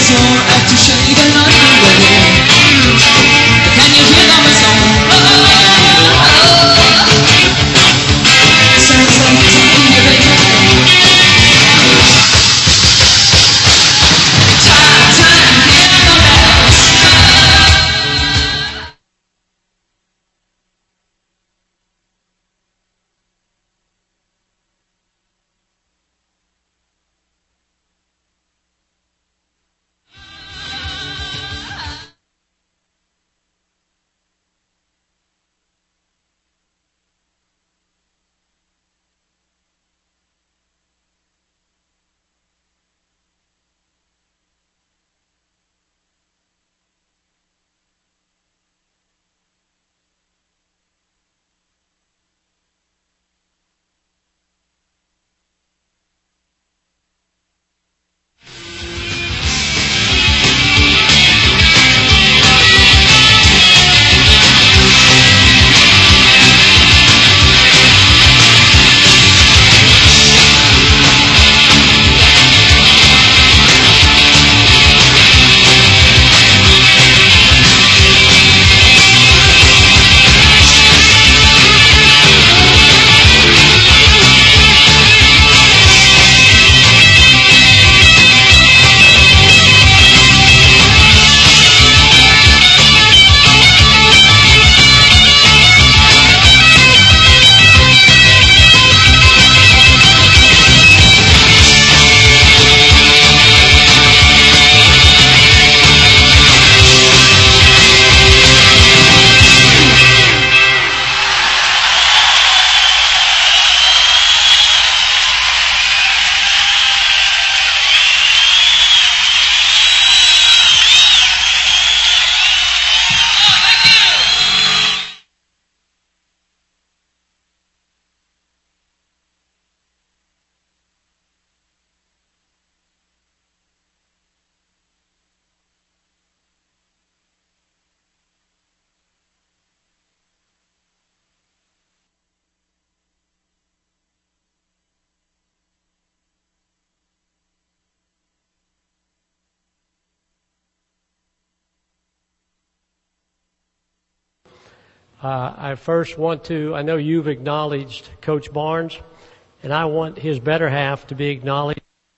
I first want to, I know you've acknowledged Coach Barnes, and I want his better half to be acknowledged.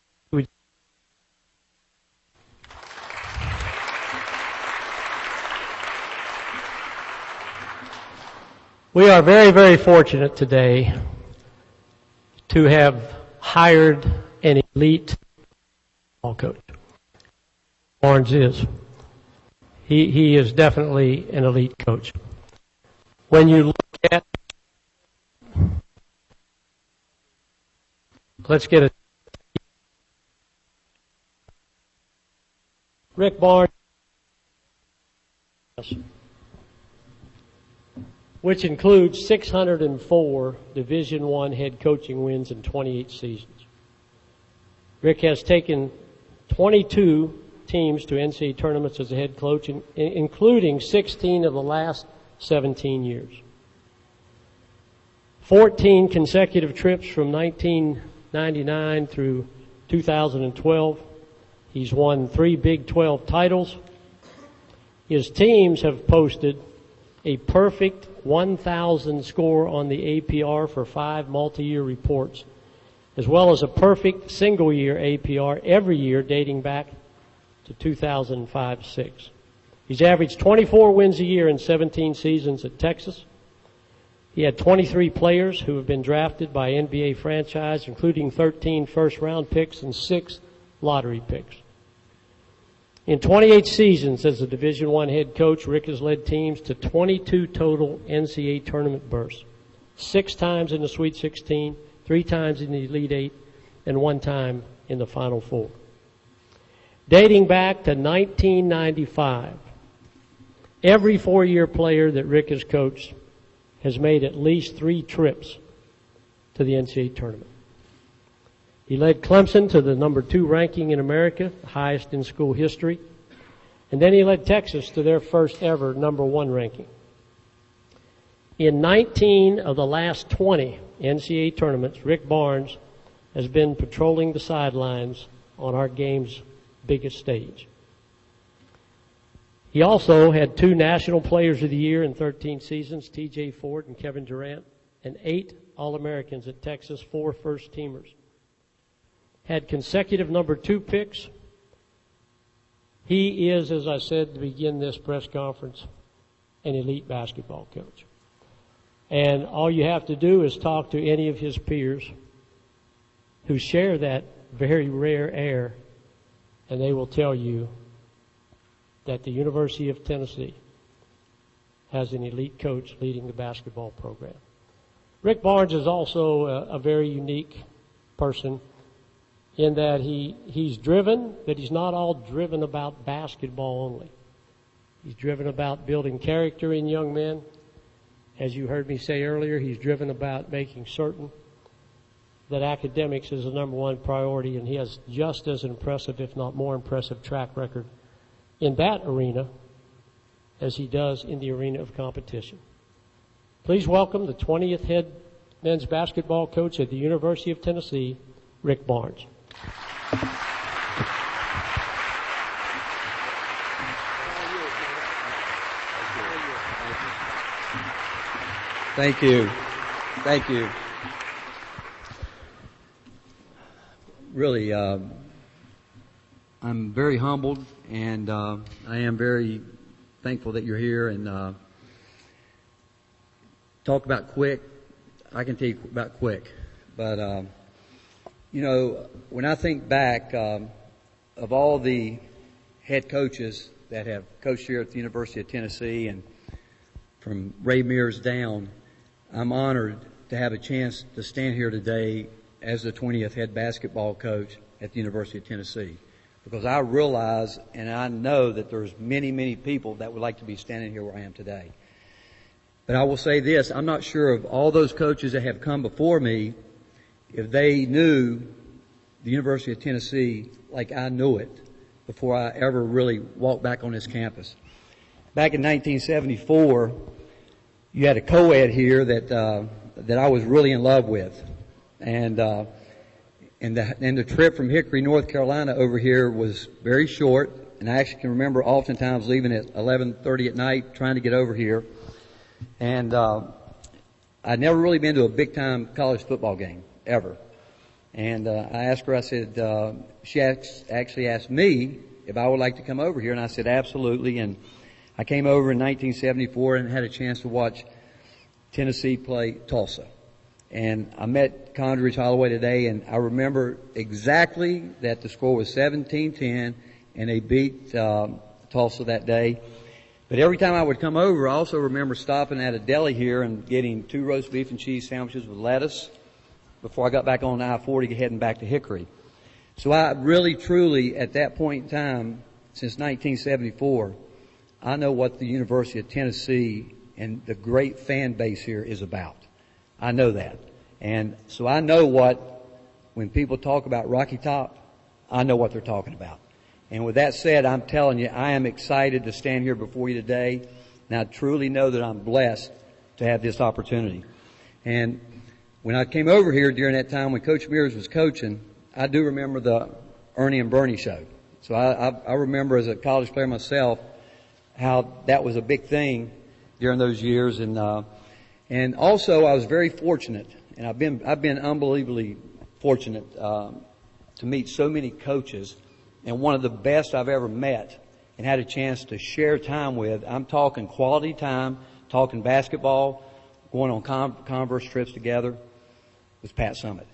We are very, very fortunate today to have hired an elite ball coach. Barnes is. He is definitely an elite coach. When you look at, let's get it. Rick Barnes, which includes 604 Division I head coaching wins in 28 seasons. Rick has taken 22 teams to NCAA tournaments as a head coach, including 16 of the last 17 years. 14 consecutive trips from 1999 through 2012. He's won 3 Big 12 titles. His teams have posted a perfect 1,000 score on the APR for 5 multi-year reports, as well as a perfect single-year APR every year dating back to 2005-06. He's averaged 24 wins a year in 17 seasons at Texas. He had 23 players who have been drafted by NBA franchise, including 13 first-round picks and 6 lottery picks. In 28 seasons as a Division I head coach, Rick has led teams to 22 total NCAA tournament berths, 6 times in the Sweet 16, 3 times in the Elite 8, and 1 time in the Final Four. Dating back to 1995, every 4-year player that Rick has coached has made at least 3 trips to the NCAA tournament. He led Clemson to the number 2 ranking in America, the highest in school history. And then he led Texas to their first ever number 1 ranking. In 19 of the last 20 NCAA tournaments, Rick Barnes has been patrolling the sidelines on our game's biggest stage. He also had 2 National Players of the Year in 13 seasons, T.J. Ford and Kevin Durant, and 8 All-Americans at Texas, 4 first-teamers. Had consecutive number 2 picks. He is, as I said to begin this press conference, an elite basketball coach. And all you have to do is talk to any of his peers who share that very rare air, and they will tell you that the University of Tennessee has an elite coach leading the basketball program. Rick Barnes is also a very unique person in that he's driven, but he's not all driven about basketball only. He's driven about building character in young men. As you heard me say earlier, he's driven about making certain that academics is the number one priority, and he has just as impressive, if not more impressive, track record in that arena as he does in the arena of competition. Please welcome the 20th head men's basketball coach at the University of Tennessee, Rick Barnes. Thank you. Thank you. Really, I'm very humbled, and I am very thankful that you're here. And talk about quick. I can tell you about quick. But, when I think back of all the head coaches that have coached here at the University of Tennessee, and from Ray Mears down, I'm honored to have a chance to stand here today as the 20th head basketball coach at the University of Tennessee, because I realize and I know that there's many, many people that would like to be standing here where I am today. But I will say this, I'm not sure of all those coaches that have come before me, if they knew the University of Tennessee like I knew it before I ever really walked back on this campus. Back in 1974, you had a co-ed here that I was really in love with. And the trip from Hickory, North Carolina over here was very short, and I actually can remember oftentimes leaving at 11:30 at night trying to get over here. And I'd never really been to a big-time college football game, ever. And I asked her, I said, she actually asked me if I would like to come over here, and I said absolutely. And I came over in 1974 and had a chance to watch Tennessee play Tulsa. And I met Condredge Holloway today, and I remember exactly that the score was 17-10, and they beat Tulsa that day. But every time I would come over, I also remember stopping at a deli here and getting 2 roast beef and cheese sandwiches with lettuce before I got back on I-40 heading back to Hickory. So I really, truly, at that point in time, since 1974, I know what the University of Tennessee and the great fan base here is about. I know that. And so I know when people talk about Rocky Top, I know what they're talking about. And with that said, I'm telling you, I am excited to stand here before you today. And I truly know that I'm blessed to have this opportunity. And when I came over here during that time when Coach Mears was coaching, I do remember the Ernie and Bernie show. So I remember as a college player myself how that was a big thing during those years. And also I was very fortunate, and I've been unbelievably fortunate to meet so many coaches, and one of the best I've ever met and had a chance to share time with. I'm talking quality time, talking basketball, going on Converse trips together, was Pat Summitt.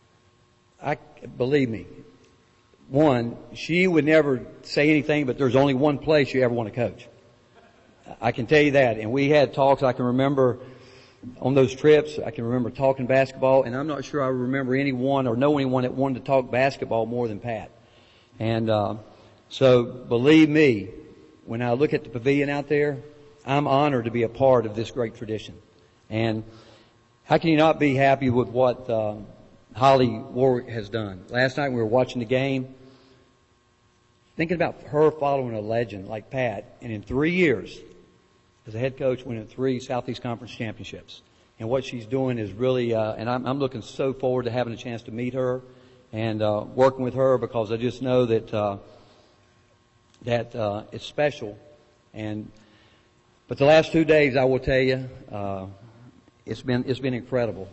Believe me, one, she would never say anything, but there's only one place you ever want to coach. I can tell you that. And we had talks, I can remember on those trips, I can remember talking basketball, and I'm not sure I remember anyone or know anyone that wanted to talk basketball more than Pat. And so believe me, when I look at the pavilion out there, I'm honored to be a part of this great tradition. And how can you not be happy with what Holly Warwick has done? Last night we were watching the game, thinking about her following a legend like Pat, and in 3 years as a head coach winning 3 Southeast Conference championships. And what she's doing is really, and I'm looking so forward to having a chance to meet her and working with her, because I just know that it's special But the last 2 days, I will tell you, it's been incredible.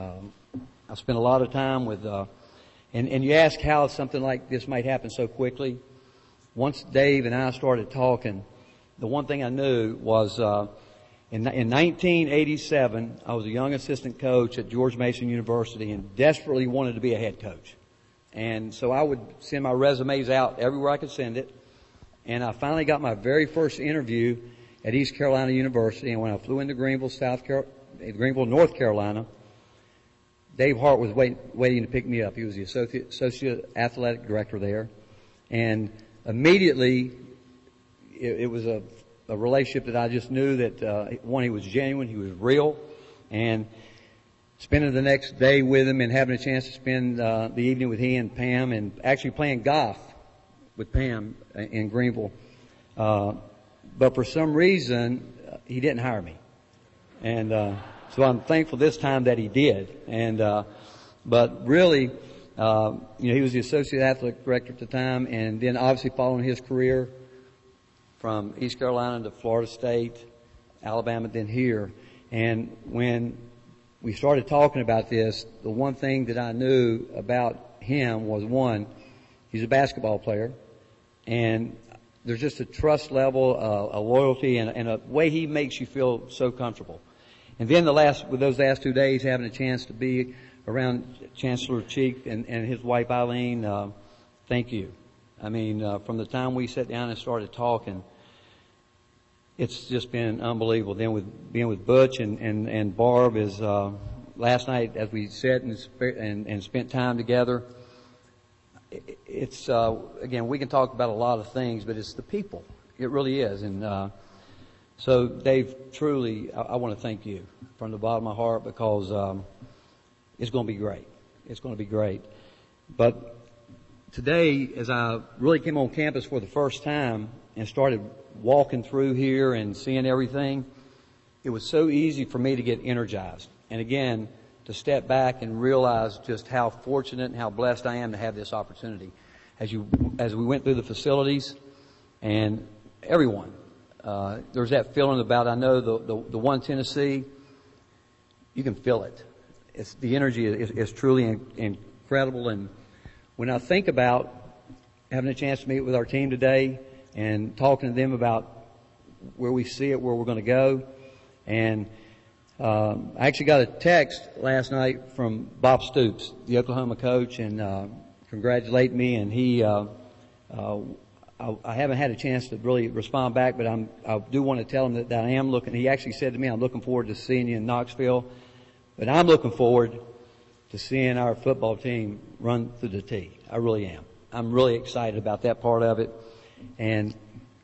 I spent a lot of time with, and you ask how something like this might happen so quickly. Once Dave and I started talking, the one thing I knew was, in 1987, I was a young assistant coach at George Mason University and desperately wanted to be a head coach. And so I would send my resumes out everywhere I could send it. And I finally got my very first interview at East Carolina University. And when I flew into Greenville, North Carolina, Dave Hart was waiting to pick me up. He was the associate athletic director there. And immediately, it was a relationship that I just knew that, one, he was genuine, he was real, and spending the next day with him and having a chance to spend the evening with he and Pam and actually playing golf with Pam in Greenville. But for some reason, he didn't hire me. And so I'm thankful this time that he did. And but really, he was the associate athletic director at the time, and then obviously following his career from East Carolina to Florida State, Alabama, then here. And when we started talking about this, the one thing that I knew about him was, one, he's a basketball player, and there's just a trust level, a loyalty, and a way he makes you feel so comfortable. And then with those last 2 days, having a chance to be around Chancellor Cheek and his wife Eileen, thank you. I mean, from the time we sat down and started talking, it's just been unbelievable. Then being with Butch and Barb is, last night as we sat and spent time together, it's, again, we can talk about a lot of things, but it's the people. It really is. And, so Dave, truly, I want to thank you from the bottom of my heart, because, it's going to be great. It's going to be great. But today, as I really came on campus for the first time and started walking through here and seeing everything, it was so easy for me to get energized. And again, to step back and realize just how fortunate and how blessed I am to have this opportunity. As we went through the facilities and everyone, there's that feeling about, I know the one Tennessee, you can feel it. The energy is truly incredible. And when I think about having a chance to meet with our team today and talking to them about where we see it, where we're going to go, and I actually got a text last night from Bob Stoops, the Oklahoma coach, and congratulating me. And he, I haven't had a chance to really respond back, but I do want to tell him that I am looking. He actually said to me, "I'm looking forward to seeing you in Knoxville." But I'm looking forward to seeing our football team run through the tee. I really am. I'm really excited about that part of it. And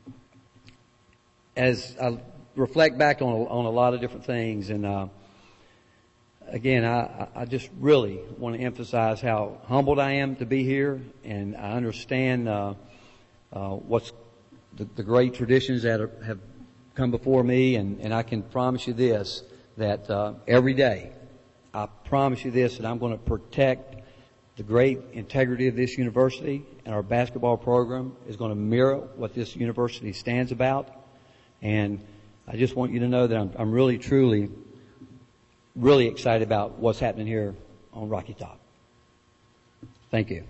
as I reflect back on a lot of different things, and again, I just really want to emphasize how humbled I am to be here, and I understand what's the great traditions that have come before me, and I can promise you this, that every day, I promise you this, that I'm going to protect the great integrity of this university, and our basketball program is going to mirror what this university stands about. And I just want you to know that I'm really, truly, really excited about what's happening here on Rocky Top. Thank you.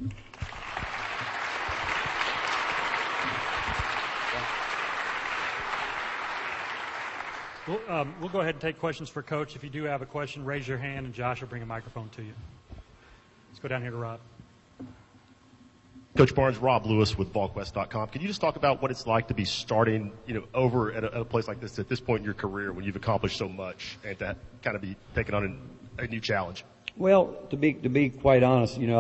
We'll go ahead and take questions for Coach. If you do have a question, raise your hand, and Josh will bring a microphone to you. Let's go down here to Rob. Coach Barnes, Rob Lewis with VaultQuest.com. Can you just talk about what it's like to be starting, over at a place like this at this point in your career when you've accomplished so much, and to kind of be taking on a new challenge? Well, to be quite honest, when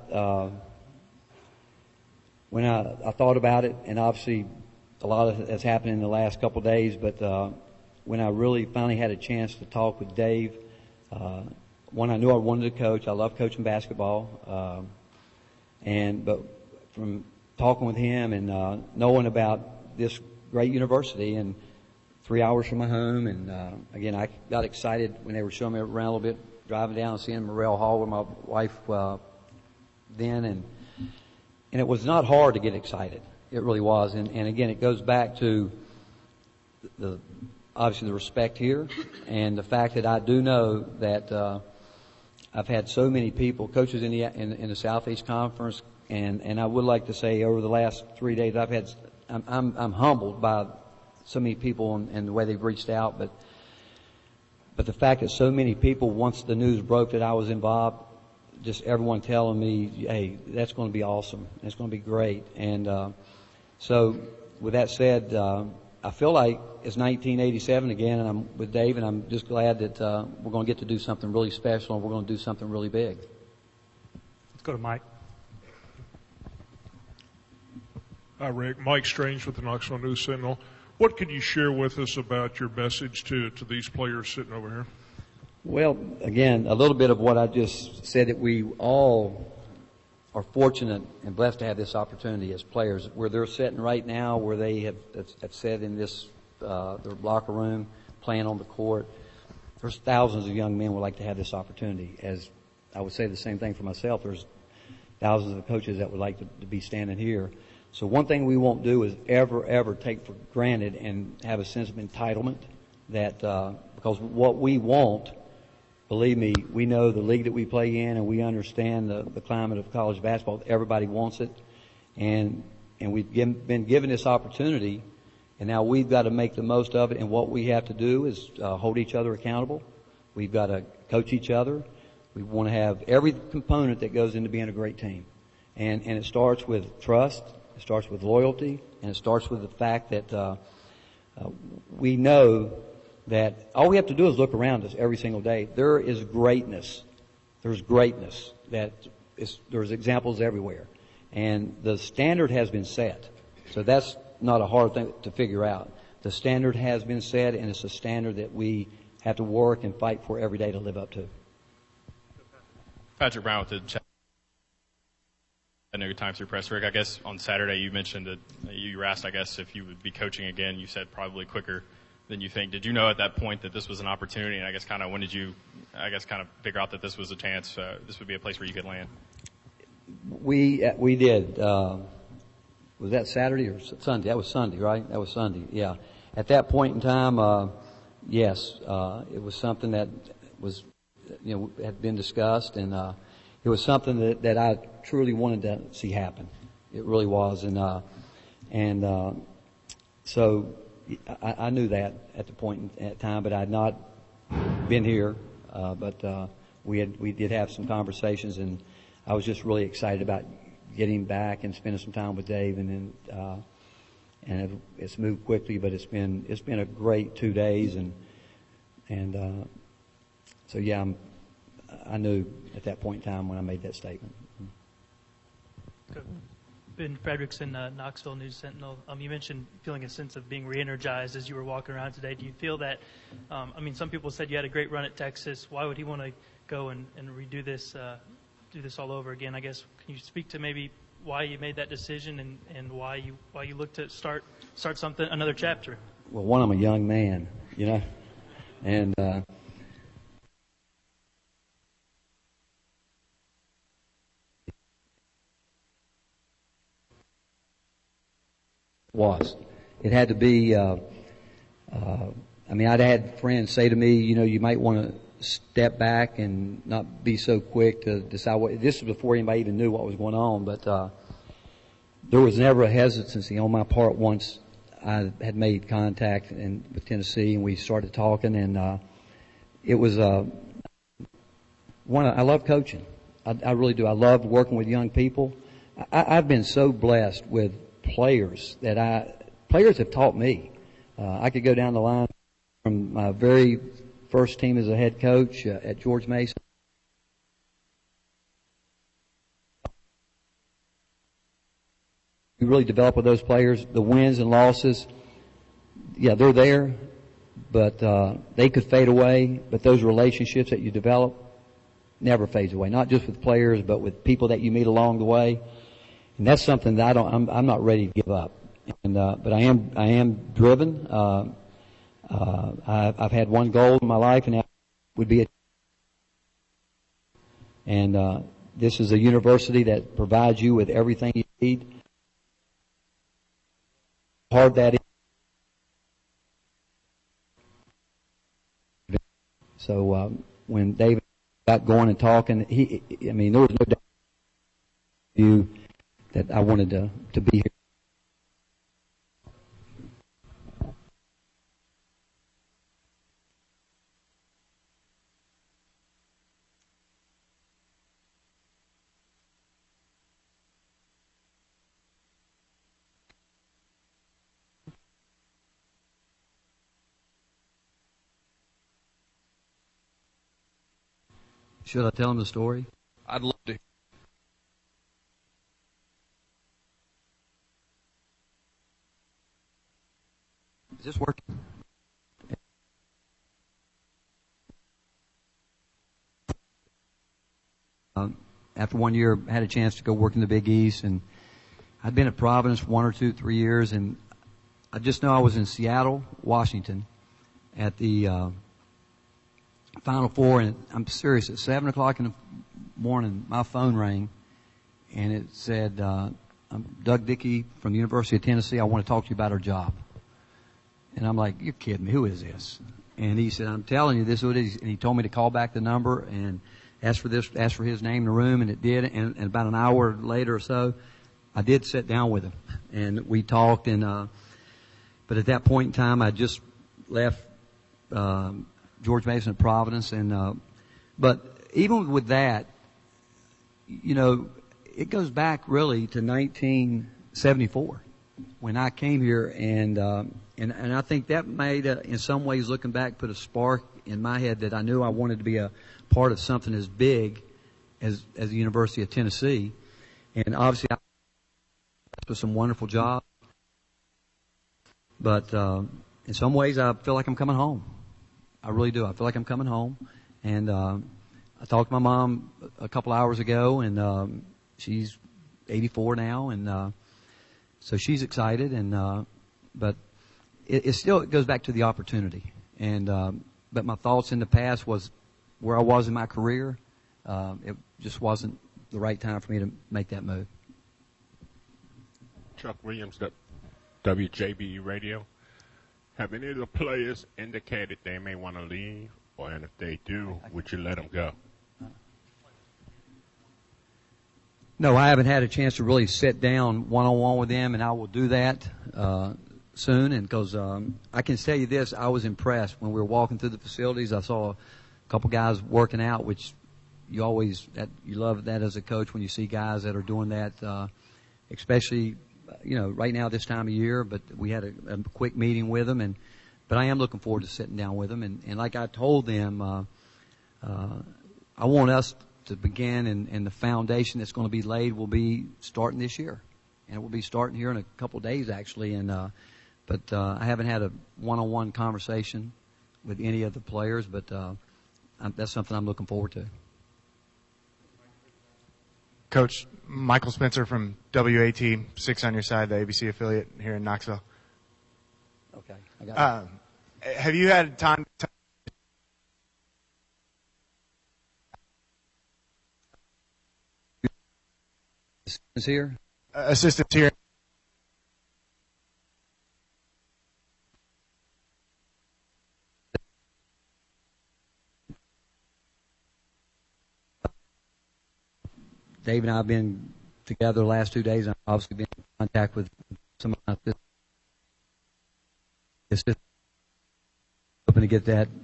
I thought about it, and obviously a lot of it has happened in the last couple of days, but when I really finally had a chance to talk with Dave, one, I knew I wanted to coach. I love coaching basketball. But from talking with him and knowing about this great university, and 3 hours from my home, and again, I got excited when they were showing me around a little bit, driving down and seeing Morrell Hall with my wife then, and it was not hard to get excited. It really was. And again, it goes back to the obviously the respect here, and the fact that I do know that I've had so many people, coaches in the Southeast Conference, and I would like to say over the last 3 days I'm humbled by so many people and the way they've reached out, but the fact that so many people, once the news broke that I was involved, just everyone telling me, hey, that's going to be awesome. It's going to be great. And so with that said, I feel like it's 1987 again, and I'm with Dave, and I'm just glad that we're going to get to do something really special, and we're going to do something really big. Let's go to Mike. Hi, Rick. Mike Strange with the Knoxville News Sentinel. What could you share with us about your message to these players sitting over here? Well, again, a little bit of what I just said, that we all are fortunate and blessed to have this opportunity as players, where they're sitting right now, where they have sat in this their locker room, playing on the court. There's thousands of young men would like to have this opportunity. As I would say the same thing for myself, there's thousands of coaches that would like to be standing here. So one thing we won't do is ever take for granted and have a sense of entitlement that because what we want, believe me, we know the league that we play in, and we understand the climate of college basketball. Everybody wants it, and we've been given this opportunity, and now we've got to make the most of it. And what we have to do is hold each other accountable. We've got to coach each other. We want to have every component that goes into being a great team, and it starts with trust. It starts with loyalty, and it starts with the fact that we know that all we have to do is look around us every single day. There is greatness. There's greatness. There's examples everywhere. And the standard has been set. So that's not a hard thing to figure out. The standard has been set, and it's a standard that we have to work and fight for every day to live up to. Patrick Brown with the Chattanooga Times through Press. Rick, I guess on Saturday you mentioned that you were asked, I guess, if you would be coaching again. You said probably quicker than you think. Did you know at that point that this was an opportunity? And I guess kind of when did you, figure out that this was a chance, this would be a place where you could land? We did. Was that Saturday or Sunday? That was Sunday, right? That was Sunday. Yeah. At that point in time, yes, it was something that was, had been discussed, and it was something that I truly wanted to see happen. It really was, and so I knew that at the point in time, but I had not been here. But we did have some conversations, and I was just really excited about getting back and spending some time with Dave, and it's moved quickly, but it's been a great 2 days, and so yeah, I knew at that point in time when I made that statement. Good. Ben Frederickson, Knoxville News Sentinel. You mentioned feeling a sense of being re-energized as you were walking around today. Do you feel that, some people said you had a great run at Texas. Why would he want to go and redo this, do this all over again? I guess, can you speak to maybe why you made that decision and why you look to start something, another chapter? Well, one, I'm a young man, and it had to be, I'd had friends say to me, you might want to step back and not be so quick to decide what, this was before anybody even knew what was going on, but, there was never a hesitancy on my part once I had made contact with Tennessee and we started talking, and, it was, I love coaching. I really do. I love working with young people. I've been so blessed with players players have taught me. I could go down the line from my very first team as a head coach at George Mason. We really develop with those players. The wins and losses, yeah, they're there, but they could fade away. But those relationships that you develop never fades away. Not just with players, but with people that you meet along the way. And that's something that I'm not ready to give up. And, but I am driven. I've had one goal in my life, and that would be this is a university that provides you with everything you need. Hard that is. So when David got going and talking, there was no doubt that I wanted to be here. Should I tell him the story? I'd love to. Is this working? After 1 year, I had a chance to go work in the Big East, and I'd been at Providence for 1 or 2, 3 years, and I just know I was in Seattle, Washington, at the Final Four, and I'm serious. At 7 o'clock in the morning, my phone rang, and it said, "I'm Doug Dickey from the University of Tennessee. I want to talk to you about our job." And I'm like, "You're kidding me. Who is this?" And he said, "I'm telling you, this is what it is." And he told me to call back the number and ask for his name in the room, and it did. And about an hour later or so, I did sit down with him, and we talked. And but at that point in time, I just left George Mason at Providence, and but even with that, it goes back really to 1974 when I came here, and I think that made, in some ways, looking back, put a spark in my head that I knew I wanted to be a part of something as big as the University of Tennessee, and obviously I with some wonderful jobs, but in some ways I feel like I'm coming home. I really do. I feel like I'm coming home, and I talked to my mom a couple hours ago, and she's 84 now, and so she's excited, and but it still goes back to the opportunity, and but my thoughts in the past was where I was in my career. It just wasn't the right time for me to make that move. Chuck Williams, WJBE Radio. Have any of the players indicated they may want to leave, and if they do, would you let them go? No, I haven't had a chance to really sit down one-on-one with them, and I will do that soon. And because I can tell you this, I was impressed when we were walking through the facilities. I saw a couple guys working out, which you love that as a coach when you see guys that are doing that, especially right now this time of year. But we had a quick meeting with them, but I am looking forward to sitting down with them. And like I told them, I want us to begin, and the foundation that's going to be laid will be starting this year, and it will be starting here in a couple of days actually. And but I haven't had a one-on-one conversation with any of the players, but that's something I'm looking forward to. Coach, Michael Spencer from WAT 6 on your side, the ABC affiliate here in Knoxville. Okay, I got it. Have you had time to Assistants here? Assistants here. Dave and I have been together the last 2 days. I've obviously been in contact with some of my assistants. Hoping to get that.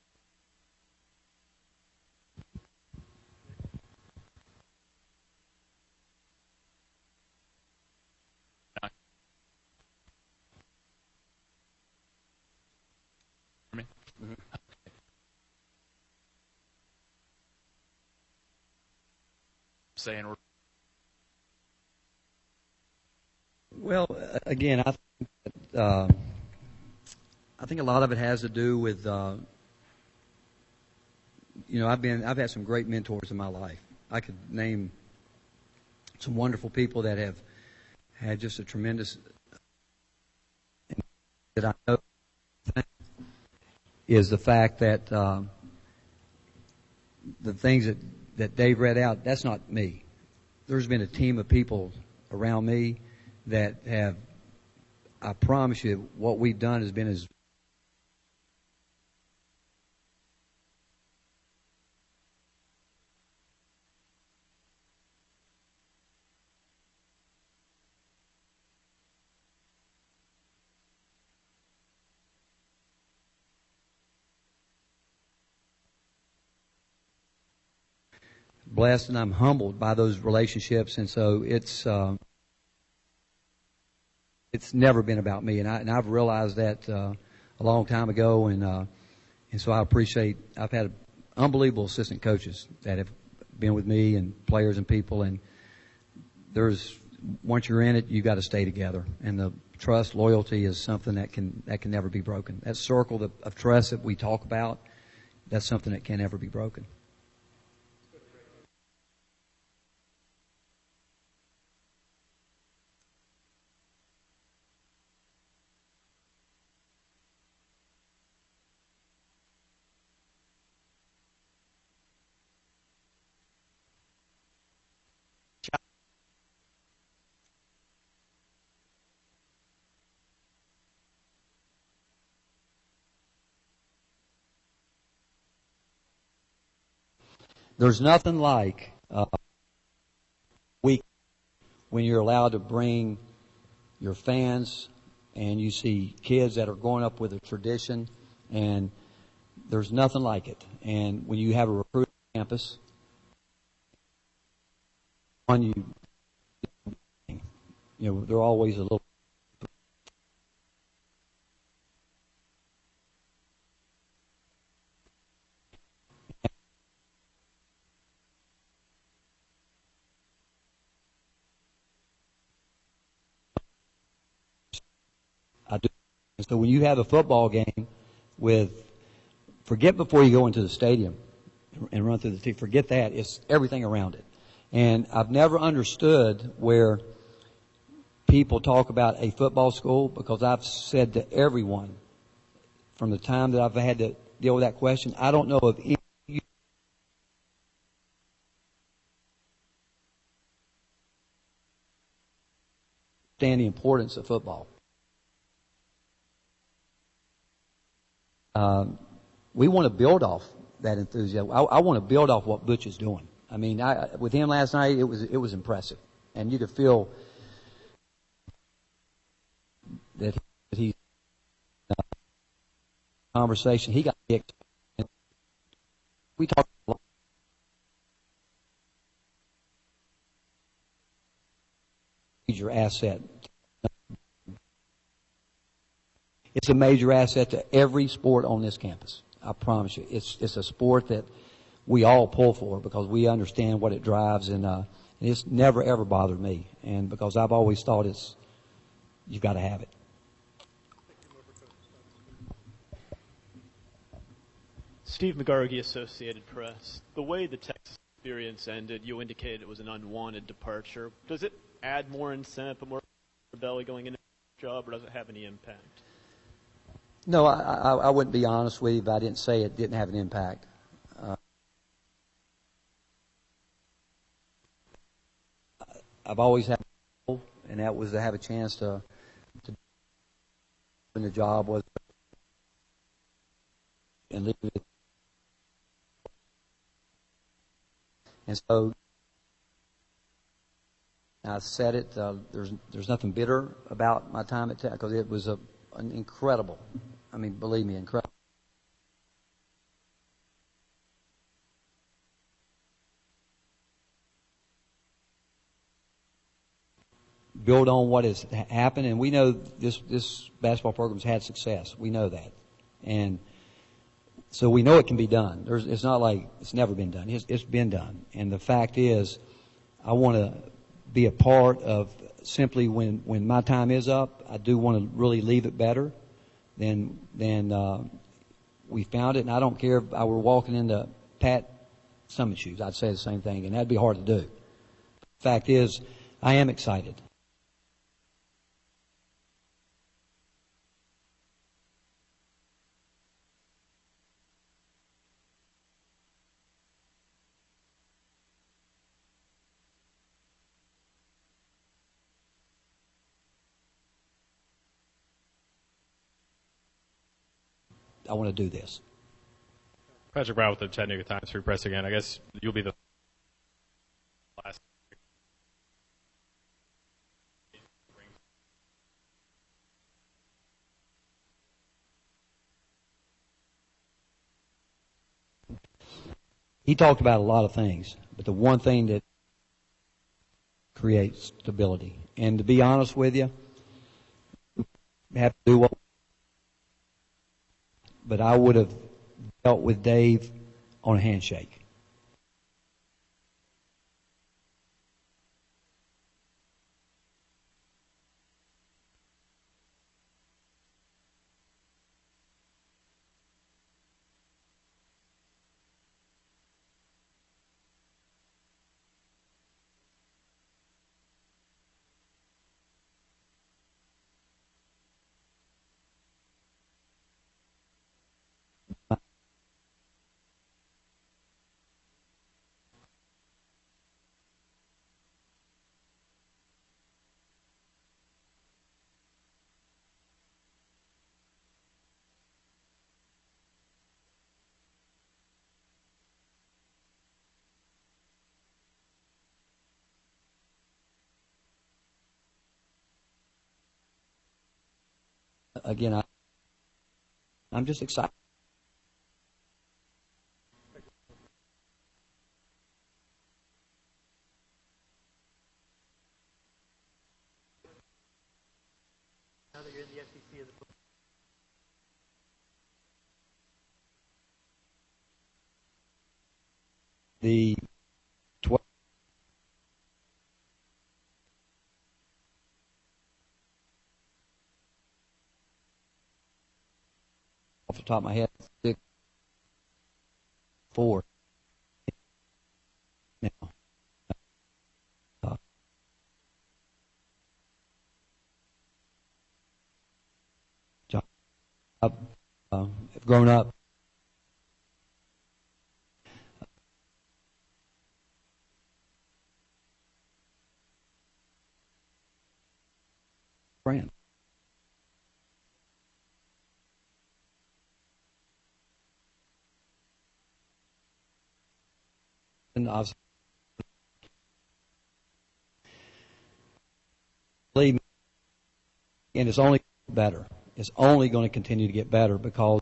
Saying we're Well, again, I think a lot of it has to do with I've had some great mentors in my life. I could name some wonderful people that have had just a tremendous that I know is the fact that the things that Dave read out, that's not me. There's been a team of people around me that have, I promise you, what we've done has been as blessed and I'm humbled by those relationships, and so it's never been about me, and I've realized that a long time ago, and so I appreciate. I've had unbelievable assistant coaches that have been with me, and players and people, and once you're in it, you've got to stay together, and the trust, loyalty is something that can never be broken. That circle of trust that we talk about, that's something that can never be broken. There's nothing like week when you're allowed to bring your fans, and you see kids that are growing up with a tradition, and there's nothing like it. And when you have a recruiting campus, they're always a little. I do. So when you have a football game forget before you go into the stadium and run through the team, forget that. It's everything around it. And I've never understood where people talk about a football school, because I've said to everyone from the time that I've had to deal with that question, I don't know of any understand the importance of football. We want to build off that enthusiasm. I want to build off what Butch is doing. I mean, with him last night, it was impressive, and you could feel that he conversation. He got kicked. We talked a lot. Major asset. It's a major asset to every sport on this campus. I promise you. It's a sport that we all pull for because we understand what it drives, and it's never ever bothered me. And because I've always thought you've got to have it. Steve McGarvey, Associated Press. The way the Texas experience ended, you indicated it was an unwanted departure. Does it add more incentive, put more belly going into the job, or does it have any impact? No, I wouldn't be honest with you if I didn't say it didn't have an impact. I've always had a goal, and that was to have a chance to when the job was and leave it. And so I said it. There's nothing bitter about my time at Tech because it was an incredible. I mean, believe me, incredible. Build on what has happened, and we know this basketball program's had success. We know that, and so we know it can be done. It's not like it's never been done. It's been done, and the fact is, I want to be a part of simply when my time is up. I do want to really leave it better than we found it, and I don't care if I were walking into Pat Summitt's shoes. I'd say the same thing, and that'd be hard to do. The fact is, I am excited. I want to do this. Patrick Brown with the Chattanooga Times Free Press again. I guess you'll be the last. He talked about a lot of things, But the one thing that creates stability. And to be honest with you, we have to do what. But I would have dealt with Dave on a handshake. Again, I'm just excited. Now that you're in the SEC as a The 12. Off the top of my head, 6, 4. Now, I've grown up. Friend. And I was, believe me, and it's only better. It's only going to continue to get better because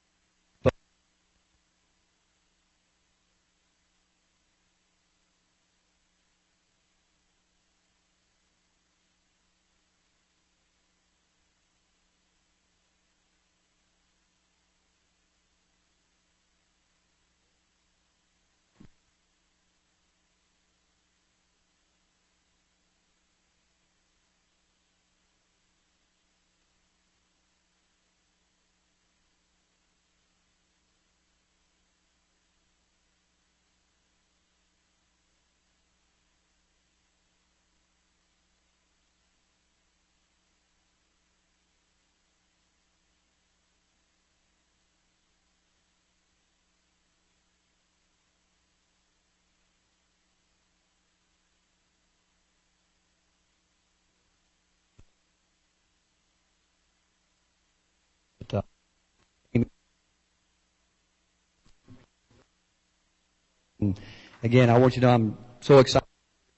again, I want you to know I'm so excited.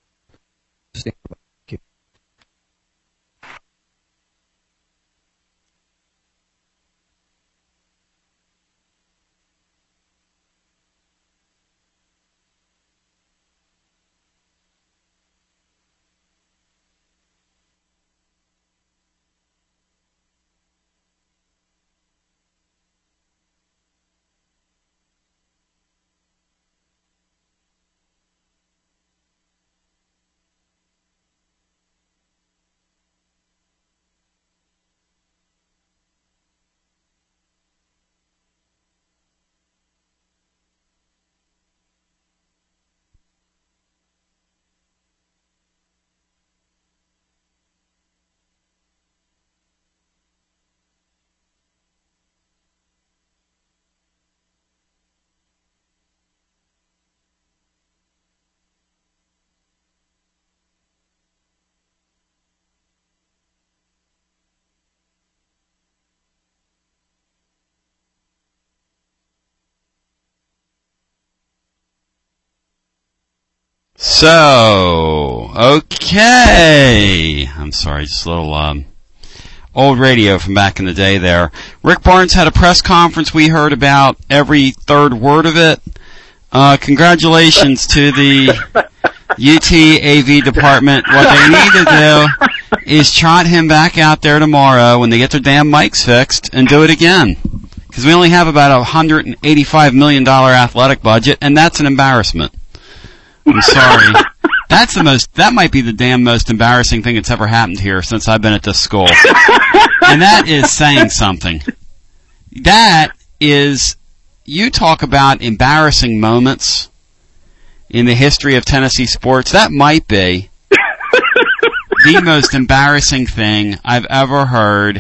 So, okay. I'm sorry, just a little old radio from back in the day there. Rick Barnes had a press conference. We heard about every third word of it. Congratulations to the UT AV department. What they need to do is trot him back out there tomorrow when they get their damn mics fixed and do it again. Because we only have about a $185 million athletic budget, and that's an embarrassment. I'm sorry. That might be the damn most embarrassing thing that's ever happened here since I've been at this school. And that is saying something. That is, you talk about embarrassing moments in the history of Tennessee sports. That might be the most embarrassing thing I've ever heard.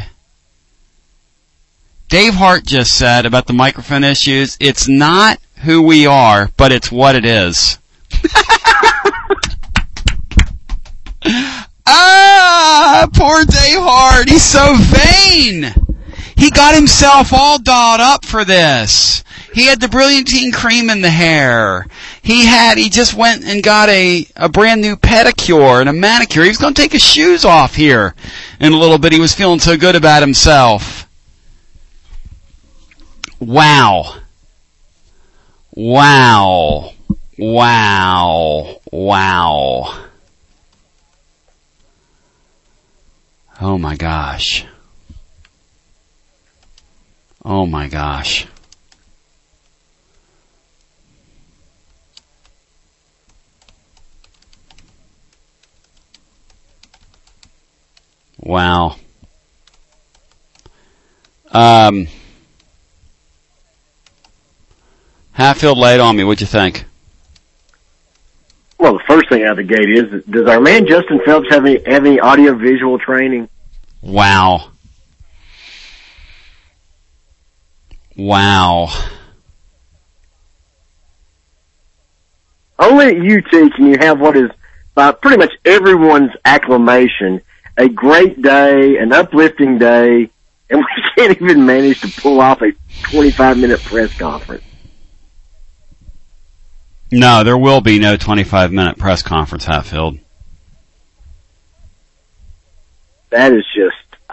Dave Hart just said about the microphone issues, it's not who we are, but it's what it is. Poor Dave Hart. He's so vain. He got himself all dolled up for this. He had the Brilliantine cream in the hair. He just went and got a brand new pedicure and a manicure. He was going to take his shoes off here in a little bit. He was feeling so good about himself. Wow. Wow. Wow. Wow. Oh my gosh. Oh my gosh. Wow. Hatfield laid on me. What'd you think? Well, the first thing out of the gate is, does our man Justin Phelps have any audio-visual training? Wow. Wow. Only at UT can you have what is, by pretty much everyone's acclamation, a great day, an uplifting day, and we can't even manage to pull off a 25-minute press conference. No, there will be no 25-minute press conference, Hatfield. That is just...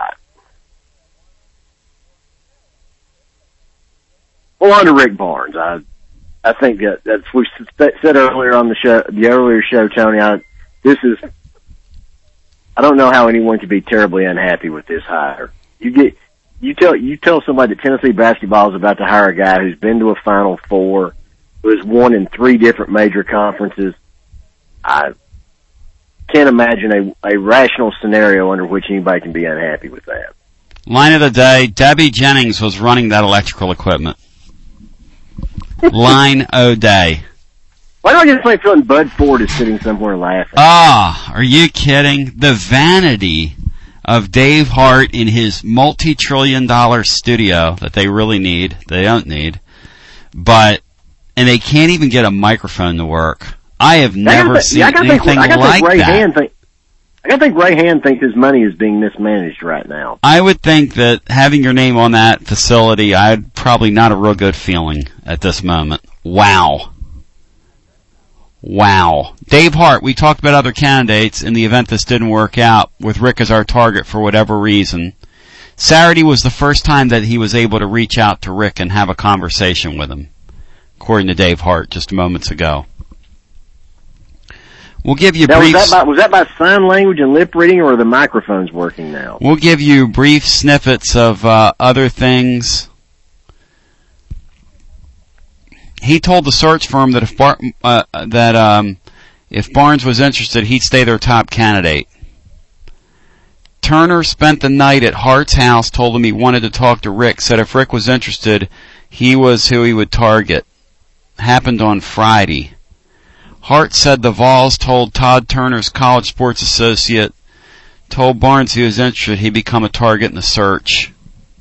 well, on to Rick Barnes. I think that's we said earlier on the earlier show, Tony. I don't know how anyone could be terribly unhappy with this hire. You tell somebody that Tennessee basketball is about to hire a guy who's been to a Final Four, who has won in 3 different major conferences. I can't imagine a rational scenario under which anybody can be unhappy with that. Line of the day, Debbie Jennings was running that electrical equipment. Line o' day. Why do I get the feeling Bud Ford is sitting somewhere laughing? Are you kidding? The vanity of Dave Hart in his multi-trillion-dollar studio that they really need. They don't need. And they can't even get a microphone to work. I have never seen anything like that. I gotta think Ray Hand thinks his money is being mismanaged right now. I would think that having your name on that facility, I'd probably not a real good feeling at this moment. Wow. Wow. Dave Hart, we talked about other candidates in the event this didn't work out, with Rick as our target for whatever reason. Saturday was the first time that he was able to reach out to Rick and have a conversation with him, according to Dave Hart just moments ago. We'll give you briefs. Was that by sign language and lip reading, or are the microphones working now? We'll give you brief snippets of other things. He told the search firm that if Barnes was interested, he'd stay their top candidate. Turner spent the night at Hart's house, told him he wanted to talk to Rick, said if Rick was interested, he was who he would target. Happened on Friday. Hart said the Vols told Todd Turner's college sports associate, told Barnes he was interested, he'd become a target in the search.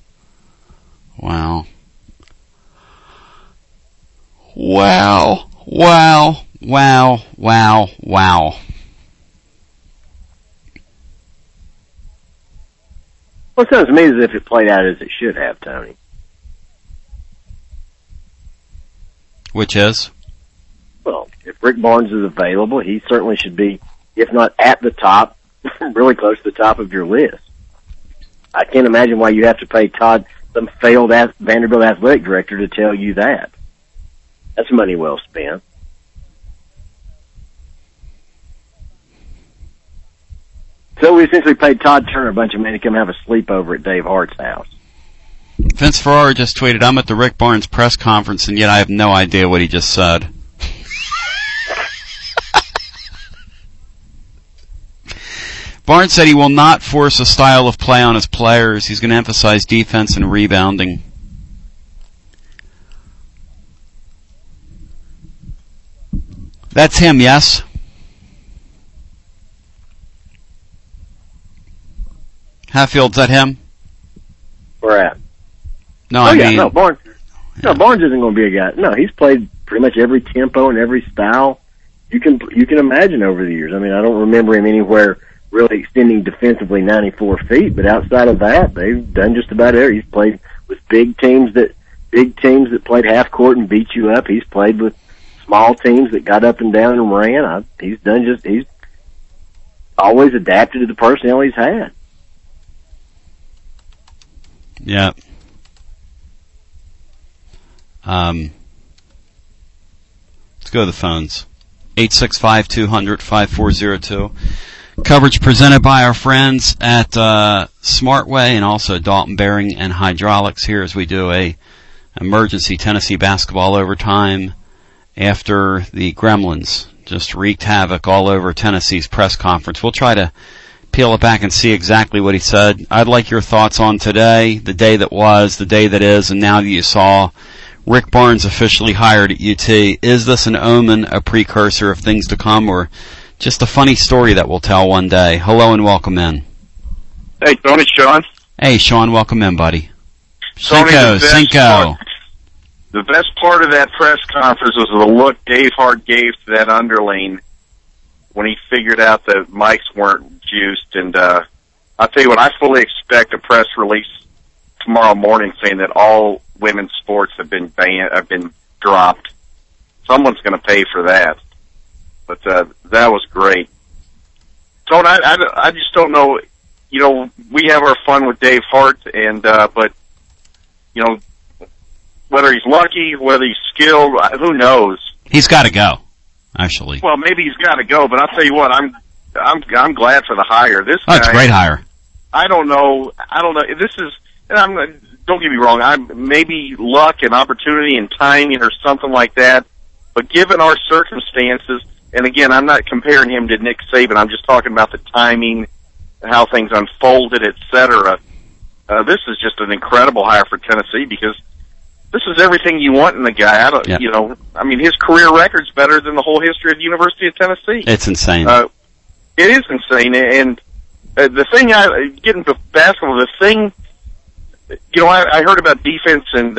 Wow. Wow. Wow. Wow. Wow. Wow. Well, it sounds to me as if it played out as it should have, Tony. Which is? Well, if Rick Barnes is available, he certainly should be, if not at the top, really close to the top of your list. I can't imagine why you have to pay Todd, some failed Vanderbilt athletic director, to tell you that. That's money well spent. So we essentially paid Todd Turner a bunch of money to come have a sleepover at Dave Hart's house. Vince Ferrara just tweeted, I'm at the Rick Barnes press conference, and yet I have no idea what he just said. Barnes said he will not force a style of play on his players. He's going to emphasize defense and rebounding. That's him, yes? Hatfield's that him? Where at? No, I mean... No, Barnes isn't going to be a guy. No, he's played pretty much every tempo and every style you can imagine over the years. I mean, I don't remember him anywhere really extending defensively 94 feet, but outside of that, they've done just about everything. He's played with big teams that played half court and beat you up. He's played with small teams that got up and down and ran. He's always adapted to the personnel he's had. Yeah. Let's go to the phones. 865-200-5402. Coverage presented by our friends at Smartway and also Dalton Bearing and Hydraulics here as we do a emergency Tennessee basketball overtime after the Gremlins just wreaked havoc all over Tennessee's press conference. We'll try to peel it back and see exactly what he said. I'd like your thoughts on today, the day that was, the day that is, and now that you saw Rick Barnes officially hired at UT. Is this an omen, a precursor of things to come, or just a funny story that we'll tell one day? Hello and welcome in. Hey, Tony, Sean. Hey, Sean, welcome in, buddy. Tony, Cinco. The best part of that press conference was the look Dave Hart gave to that underling when he figured out that mics weren't juiced. And I'll tell you what, I fully expect a press release tomorrow morning saying that all women's sports have been dropped. Someone's going to pay for that. But that was great. Tony, I just don't know. You know, we have our fun with Dave Hart, and but you know, whether he's lucky, whether he's skilled, who knows? He's got to go. Actually, well, maybe he's got to go. But I'll tell you what, I'm glad for the hire. This guy, it's a great hire. I don't know. This is, and don't get me wrong. Maybe luck and opportunity and timing or something like that. But given our circumstances, and again, I'm not comparing him to Nick Saban. I'm just talking about the timing, how things unfolded, etc. This is just an incredible hire for Tennessee because this is everything you want in the guy. You know, I mean, his career record's better than the whole history of the University of Tennessee. It's insane. It is insane. And the thing, getting to basketball, the thing, you know, I heard about defense and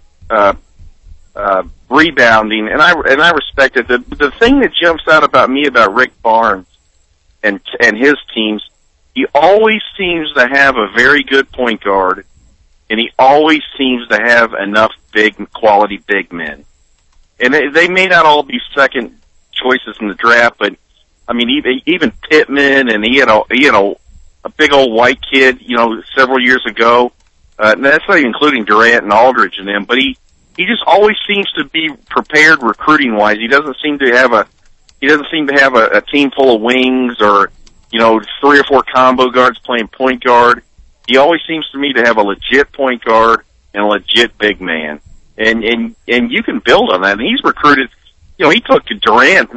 rebounding, and I respect it. The thing that jumps out about me about Rick Barnes and his teams, he always seems to have a very good point guard, and he always seems to have enough quality big men. And they may not all be second choices in the draft, but I mean, even Pittman, and he had a big old white kid, you know, several years ago. And that's not even including Durant and Aldridge and them, but he just always seems to be prepared recruiting wise. He doesn't seem to have a team full of wings or, you know, 3 or 4 combo guards playing point guard. He always seems to me to have a legit point guard and a legit big man. And you can build on that. And he's recruited, you know, he took Durant,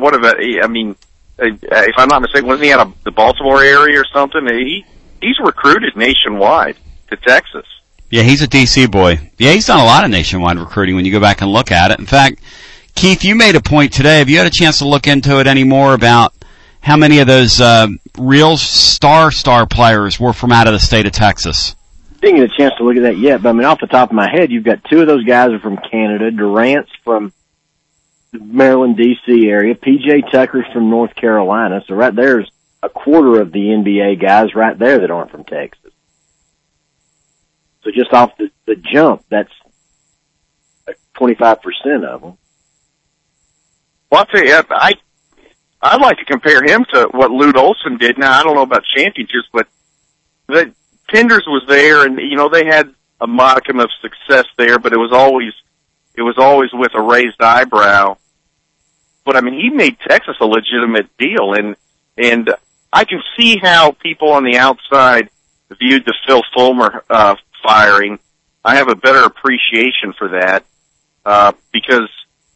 if I'm not mistaken, wasn't he out of the Baltimore area or something? He's recruited nationwide to Texas. Yeah, he's a DC boy. Yeah, he's done a lot of nationwide recruiting when you go back and look at it. In fact, Keith, you made a point today. Have you had a chance to look into it any more about how many of those real star players were from out of the state of Texas? Didn't get a chance to look at that yet, but I mean, off the top of my head, you've got 2 of those guys are from Canada. Durant's from the Maryland, D.C. area. P.J. Tucker's from North Carolina. So right there's a quarter of the NBA guys right there that aren't from Texas. So just off the jump, that's 25% of them. Well, I'll tell you, I'd like to compare him to what Lute Olson did. Now, I don't know about championships, but Tenders was there, and, you know, they had a modicum of success there, but it was always it was always with a raised eyebrow. But I mean, he made Texas a legitimate deal, and I can see how people on the outside viewed the Phil Fulmer firing. I have a better appreciation for that because,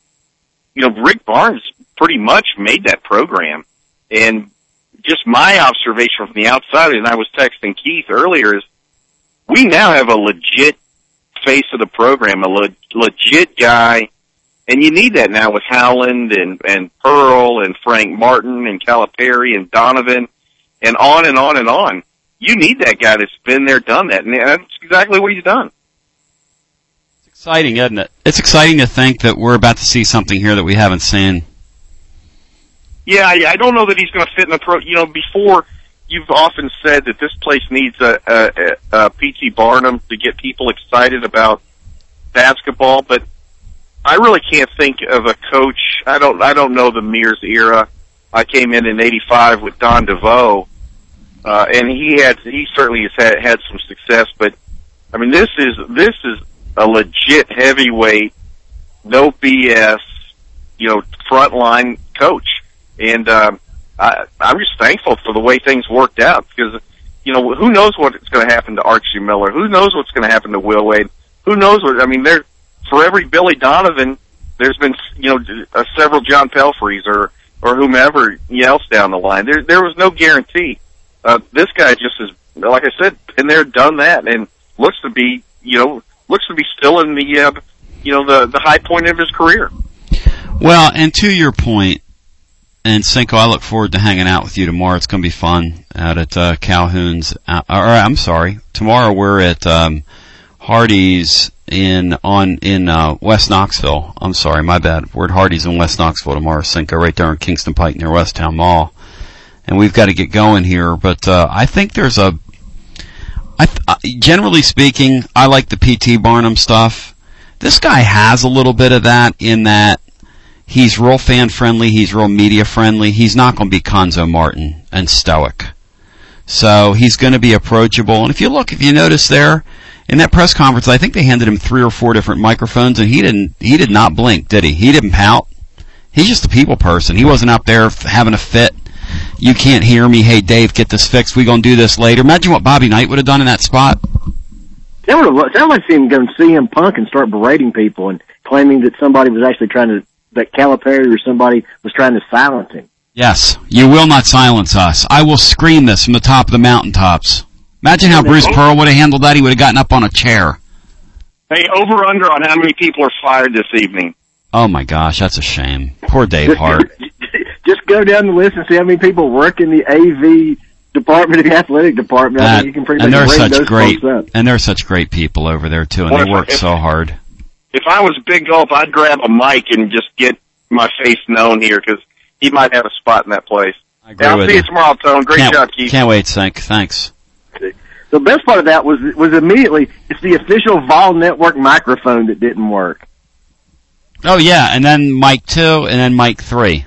Rick Barnes pretty much made that program. And just my observation from the outside, and I was texting Keith earlier, is we now have a legit face of the program, a legit guy. And you need that now with Howland and Pearl and Frank Martin and Calipari and Donovan and on and on and on. You need that guy that's been there, done that, and that's exactly what he's done. It's exciting, isn't it? It's exciting to think that we're about to see something here that we haven't seen. Yeah, I don't know that he's going to fit in the pro. Before you've often said that this place needs a P.T. Barnum to get people excited about basketball, but I really can't think of a coach. I don't know the Mears era. I came in '85 with Don DeVoe, and he certainly has had some success. But I mean, this is a legit heavyweight, no BS, frontline coach, and I'm just thankful for the way things worked out because who knows what's going to happen to Archie Miller? Who knows what's going to happen to Will Wade? Who knows what? I mean, for every Billy Donovan, there's been several John Pelfreys or whomever else down the line. There was no guarantee. This guy just is, like I said, been there, done that, and looks to be still in the high point of his career. Well, and to your point, and Cinco, I look forward to hanging out with you tomorrow. It's going to be fun out at Calhoun's. Tomorrow we're at Hardee's in West Knoxville. I'm sorry, my bad. We're at Hardee's in West Knoxville tomorrow, Cinco, right there on Kingston Pike near West Town Mall. And we've got to get going here, but I think there's generally speaking, I like the P.T. Barnum stuff. This guy has a little bit of that in that he's real fan friendly, he's real media friendly. He's not going to be Conzo Martin and stoic. So he's going to be approachable. And if you notice there, in that press conference, I think they handed him 3 or 4 different microphones, and he did not blink, did he? He didn't pout. He's just a people person. He wasn't out there having a fit. You can't hear me. Hey, Dave, get this fixed. We're going to do this later. Imagine what Bobby Knight would have done in that spot. That would have sounded like seeing him go and CM Punk and start berating people and claiming that somebody was actually that Calipari or somebody was trying to silence him. Yes, you will not silence us. I will scream this from the top of the mountaintops. Imagine how Bruce Pearl would have handled that. He would have gotten up on a chair. Hey, over under on how many people are fired this evening. Oh my gosh, that's a shame. Poor Dave Hart. Just go down the list and see how many people work in the AV department, the athletic department. I think you can pretty much bring those folks up. And they're such great people over there too, and they work so hard. If I was Big Gulp, I'd grab a mic and just get my face known here because he might have a spot in that place. I agree with I'll see you tomorrow, Tone. Great job, Keith. Can't wait, Sink. Thanks. The best part of that was immediately it's the official Vol Network microphone that didn't work. Oh yeah, and then mic 2, and then mic 3.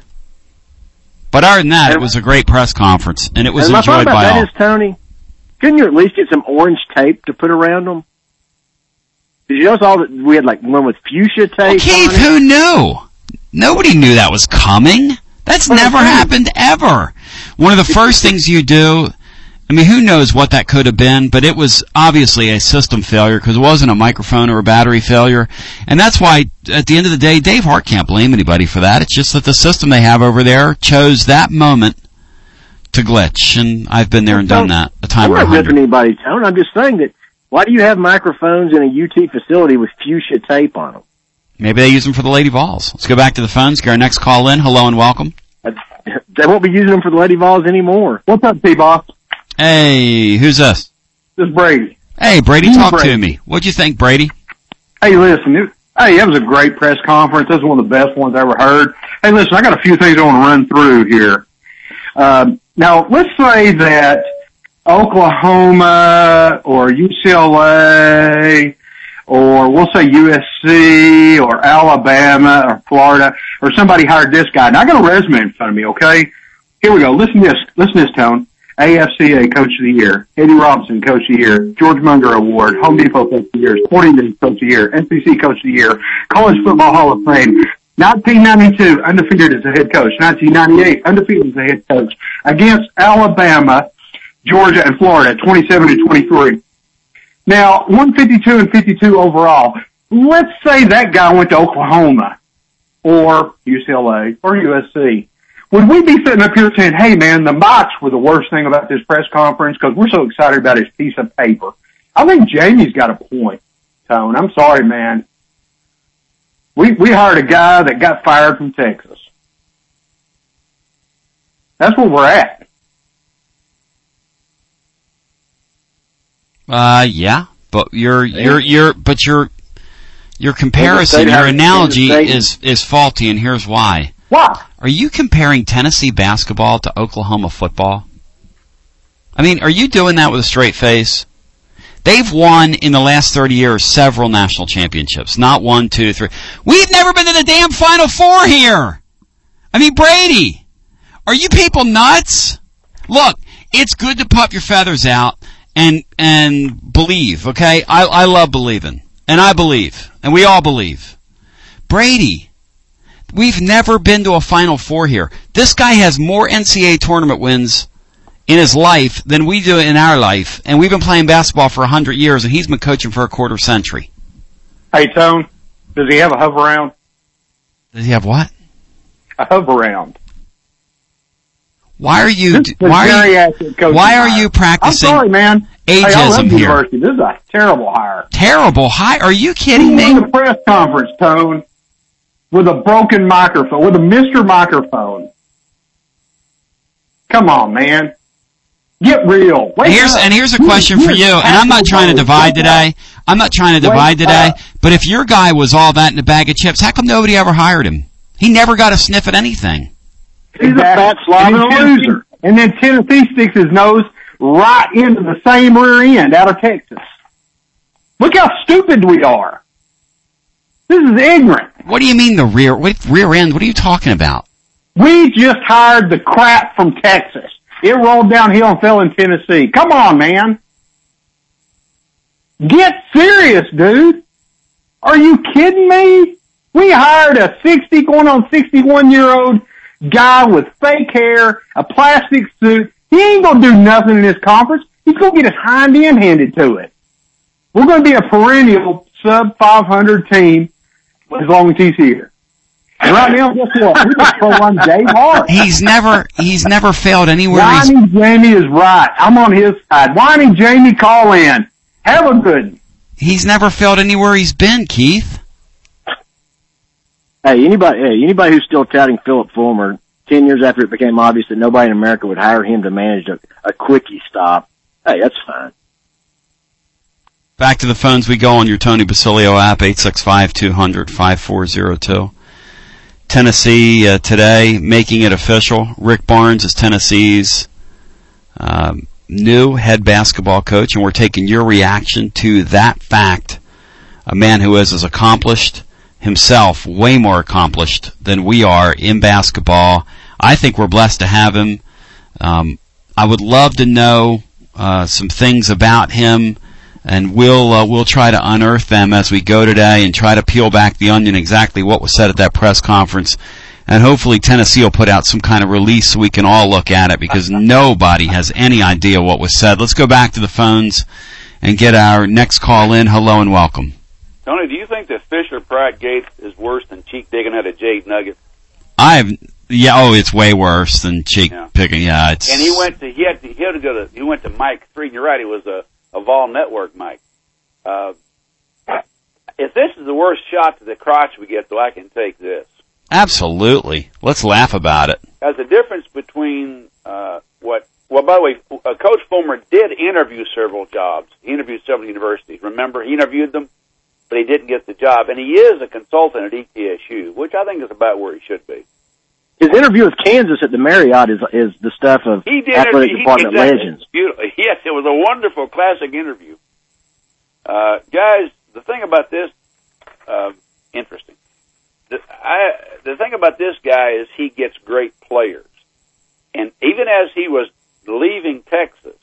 But other than that, it was a great press conference, and it was enjoyed by all. That is, Tony, couldn't you at least get some orange tape to put around them? Did you notice that we had one with fuchsia tape? Well, Keith, who knew? Nobody knew that was coming. That's never happened ever. One of the first things you do, I mean, who knows what that could have been, but it was obviously a system failure because it wasn't a microphone or a battery failure. And that's why, at the end of the day, Dave Hart can't blame anybody for that. It's just that the system they have over there chose that moment to glitch. And I've been there and done that a time or 100. I'm not ripping anybody's tone. I'm just saying that why do you have microphones in a UT facility with fuchsia tape on them? Maybe they use them for the Lady Vols. Let's go back to the phones. Get our next call in. Hello and welcome. They won't be using them for the Lady Vols anymore. What's up, T-Boss? Hey, who's this? This is Brady. Hey, Brady, talk to me. What'd you think, Brady? Hey, listen, it was a great press conference. This is one of the best ones I ever heard. Hey, listen, I got a few things I want to run through here. Now, let's say that Oklahoma or UCLA or we'll say USC or Alabama or Florida or somebody hired this guy. Now, I got a resume in front of me, okay? Here we go. Listen to this, Tone. AFCA Coach of the Year, Eddie Robinson Coach of the Year, George Munger Award, Home Depot Coach of the Year, Sporting News Coach of the Year, NCC Coach of the Year, College Football Hall of Fame. 1992, undefeated as a head coach. 1998, undefeated as a head coach against Alabama, Georgia, and Florida at 27-23. Now, 152 and 52 overall. Let's say that guy went to Oklahoma or UCLA or USC. Would we be sitting up here saying, hey, man, the mocks were the worst thing about this press conference because we're so excited about his piece of paper? I think Jamie's got a point, Tone. I'm sorry, man. We hired a guy that got fired from Texas. That's where we're at. Yeah, but your comparison, your analogy is faulty, and here's why. Why? Are you comparing Tennessee basketball to Oklahoma football? I mean, are you doing that with a straight face? They've won in the last 30 years several national championships. Not 1, 2, 3. We've never been to the damn Final Four here. I mean, Brady, are you people nuts? Look, it's good to puff your feathers out and believe, okay? I love believing. And I believe. And we all believe. Brady, we've never been to a Final Four here. This guy has more NCAA tournament wins in his life than we do in our life, and we've been playing basketball for 100 years, and he's been coaching for a quarter century. Hey, Tone, does he have a hover round? Does he have what? A hover round. Why are you practicing? I'm sorry, man. Ageism here. University. This is a terrible hire. Terrible hire? Are you kidding me? In the press conference, Tone, with a broken microphone, with a Mr. Microphone. Come on, man. Get real. Here's a question for you, and I'm not trying to divide today. But if your guy was all that in a bag of chips, how come nobody ever hired him? He never got a sniff at anything. He's a fat slob and a loser. And then Tennessee sticks his nose right into the same rear end out of Texas. Look how stupid we are. This is ignorant. What do you mean the rear end? What are you talking about? We just hired the crap from Texas. It rolled downhill and fell in Tennessee. Come on, man. Get serious, dude. Are you kidding me? We hired a 60 going on 61-year-old guy with fake hair, a plastic suit. He ain't going to do nothing in this conference. He's going to get his hind end handed to it. We're going to be a perennial sub-500 team as long as he's here. And right now, guess what? We just throw on Dave Hart. He's never failed anywhere. Whining Jamie is right. I'm on his side. Whining Jamie, call in. Have a good one. He's never failed anywhere he's been, Keith. Hey, anybody who's still touting Philip Fulmer 10 years after it became obvious that nobody in America would hire him to manage a quickie stop, hey, that's fine. Back to the phones we go on your Tony Basilio app, 865-200-5402. Tennessee today making it official. Rick Barnes is Tennessee's new head basketball coach, and we're taking your reaction to that fact. A man who is as accomplished himself, way more accomplished than we are in basketball. I think we're blessed to have him. I would love to know some things about him, and we'll try to unearth them as we go today and try to peel back the onion exactly what was said at that press conference. And hopefully Tennessee will put out some kind of release so we can all look at it, because nobody has any idea what was said. Let's go back to the phones and get our next call in. Hello and welcome. Tony, do you think that Fisher-Pratt Gates is worse than cheek digging at a Jade Nugget? It's way worse than cheek picking. Yeah, it's. And he went to Mike 3. And you're right, it was a Vol Network Mike. If this is the worst shot to the crotch we get, though, I can take this. Absolutely. Let's laugh about it. As the difference between by the way, Coach Fulmer did interview several jobs. He interviewed several universities. Remember, he interviewed them, but he didn't get the job. And he is a consultant at ETSU, which I think is about where he should be. His interview with Kansas at the Marriott is the stuff of athletic department legends. Beautiful. Yes, it was a wonderful classic interview. Guys, the thing about this, interesting. The thing about this guy is he gets great players. And even as he was leaving Texas,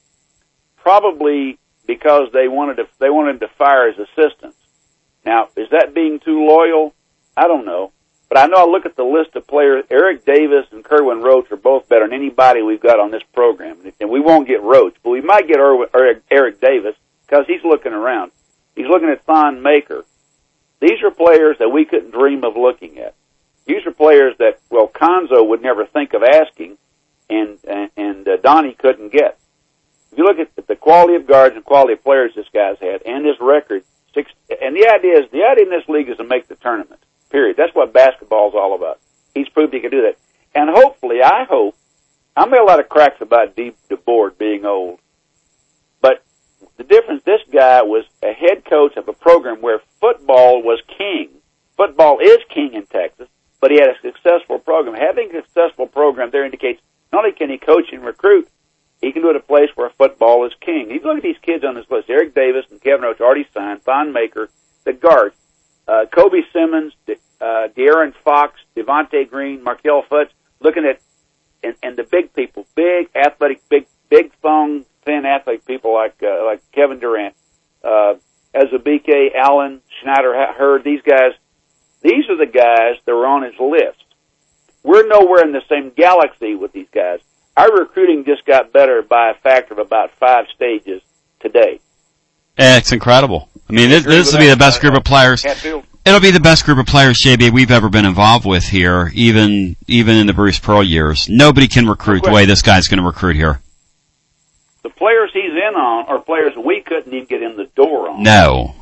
probably because they wanted him to fire his assistants. Now, is that being too loyal? I don't know. But I know I look at the list of players. Eric Davis and Kerwin Roach are both better than anybody we've got on this program. And we won't get Roach, but we might get Eric Davis because he's looking around. He's looking at Thon Maker. These are players that we couldn't dream of looking at. These are players that, well, Konzo would never think of asking, and Donnie couldn't get. If you look at the quality of guards and quality of players this guy's had, and his record, and the idea in this league is to make the tournament. Period. That's what basketball's all about. He's proved he can do that. And hopefully, I made a lot of cracks about DeBoard being old. But the difference, this guy was a head coach of a program where football was king. Football is king in Texas, but he had a successful program. Having a successful program there indicates not only can he coach and recruit, he can do it at a place where football is king. You look at these kids on this list, Eric Davis and Kevin Roach already signed, Thon Maker, the guards, Kobe Simmons, De'Aaron Fox, Devontae Green, Markelle Fultz, looking at, and the big people, big athletic, big thong, thin athletic people like Kevin Durant, Ezebike, Allen, Schneider, Hurd, these guys, these are the guys that were on his list. We're nowhere in the same galaxy with these guys. Our recruiting just got better by a factor of about 5 stages today. It's incredible. I mean, this will be the best group of players. It'll be the best group of players, JB, we've ever been involved with here, even in the Bruce Pearl years. Nobody can recruit the way this guy's going to recruit here. The players he's in on are players we couldn't even get in the door on. No,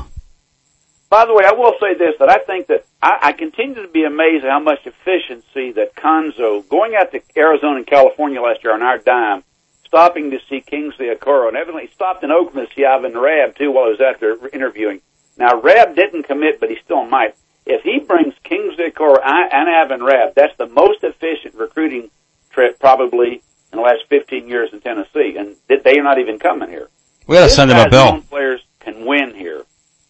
By the way, I will say this, that I think that I continue to be amazed at how much efficiency that Konzo, going out to Arizona and California last year on our dime, stopping to see Kingsley Okoro, and evidently stopped in Oakland to see Ivan Rabb, too, while I was out there interviewing. Now, Rabb didn't commit, but he still might. If he brings Kingsley Okoro and Ivan Rabb, that's the most efficient recruiting trip probably in the last 15 years in Tennessee, and they are not even coming here. We got to send him a bill. Players can win here.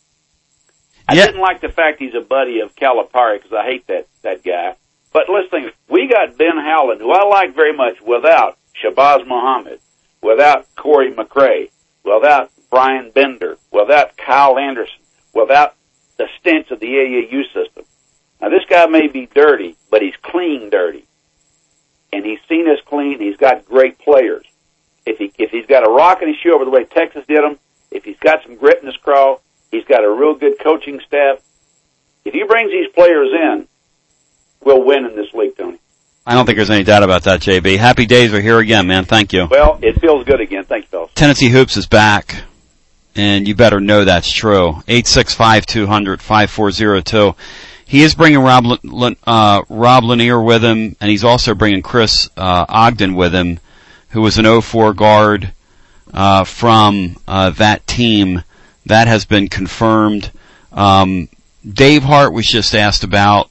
I didn't like the fact he's a buddy of Calipari because I hate that guy. But let's think, we got Ben Howland, who I like very much, without Shabazz Muhammad, without Corey McRae, without Brian Bender, without Kyle Anderson, without the stench of the AAU system. Now, this guy may be dirty, but he's clean dirty. And he's seen us clean. He's got great players. If he's got a rock in his shoe over the way Texas did him, if he's got some grit in his craw, he's got a real good coaching staff. If he brings these players in, we'll win in this league, Tony. I don't think there's any doubt about that, JB. Happy days are here again, man. Thank you. Well, it feels good again. Thank you, fellas. Tennessee Hoops is back, and you better know that's true. 865-200-5402. He is bringing Rob Lanier with him, and he's also bringing Chris Ogden with him, who was an 04 guard from that team. That has been confirmed. Dave Hart was just asked about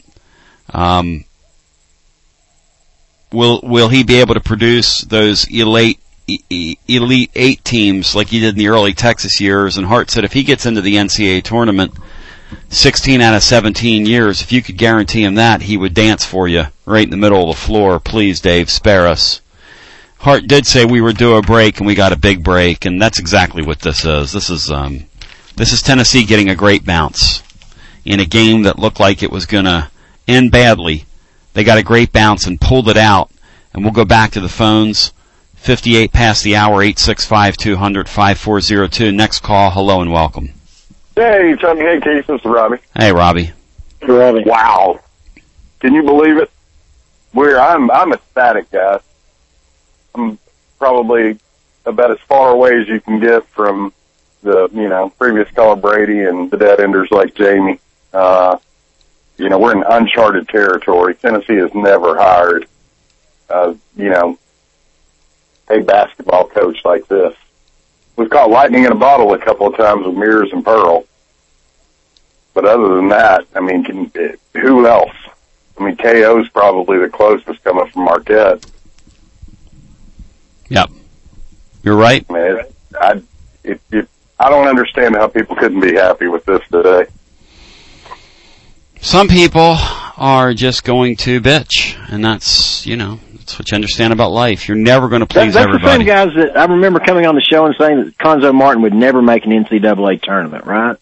will he be able to produce those elite 8 teams like he did in the early Texas years? And Hart said if he gets into the NCAA tournament 16 out of 17 years, if you could guarantee him that, he would dance for you right in the middle of the floor. Please, Dave, spare us. Hart did say we were due a break, and we got a big break, and that's exactly what this is. This is Tennessee getting a great bounce in a game that looked like it was going to end badly. They got a great bounce and pulled it out, and we'll go back to the phones. 58 past the hour, 865-200-5402. Next call, hello and welcome. Hey, Tony. Hey, Keith. This is Robbie. Hey, Robbie. Hey, Robbie. Wow. Can you believe it? I'm ecstatic, guys. I'm probably about as far away as you can get from the, previous caller Brady and the dead enders like Jamie. We're in uncharted territory. Tennessee has never hired, a basketball coach like this. We've caught lightning in a bottle a couple of times with Mears and Pearl. But other than that, who else? KO's probably the closest coming from Marquette. Yep. You're right. I don't understand how people couldn't be happy with this today. Some people are just going to bitch, And that's, that's what you understand about life. You're never going to please that's everybody. the same guys that I remember coming on the show and saying that Conzo Martin would never make an NCAA tournament, right?